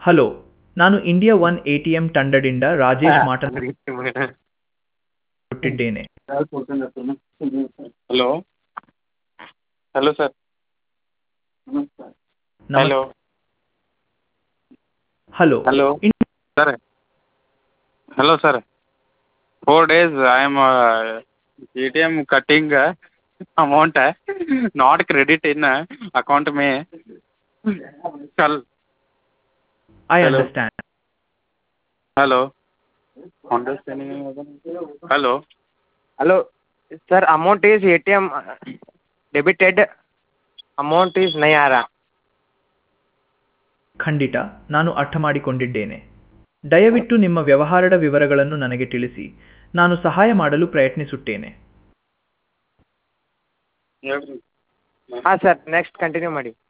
Hello, ನಾನು India one ATM ತಂಡದಿಂದ ರಾಜೇಶ್ ಮಾತನಾಡುತ್ತಿದ್ದೇನೆ. Hello hello sir. Hello hello, hello sir. Hello sir. 4 days I am ATM cutting amount not credit in account में कल. I hello understand. Hello understanding. Hello Hello, sir. Amount is ATM debited. Amount is नहीं आ रहा. ಖಂಡಿತ, ನಾನು ಅರ್ಥ ಮಾಡಿಕೊಂಡಿದ್ದೇನೆ. ದಯವಿಟ್ಟು ನಿಮ್ಮ ವ್ಯವಹಾರದ ವಿವರಗಳನ್ನು ನನಗೆ ತಿಳಿಸಿ. ನಾನು ಸಹಾಯ ಮಾಡಲು ಪ್ರಯತ್ನಿಸುತ್ತೇನೆ. ಹೇಳ್ರಿ. हाँ sir. Next continue ಮಾಡಿ.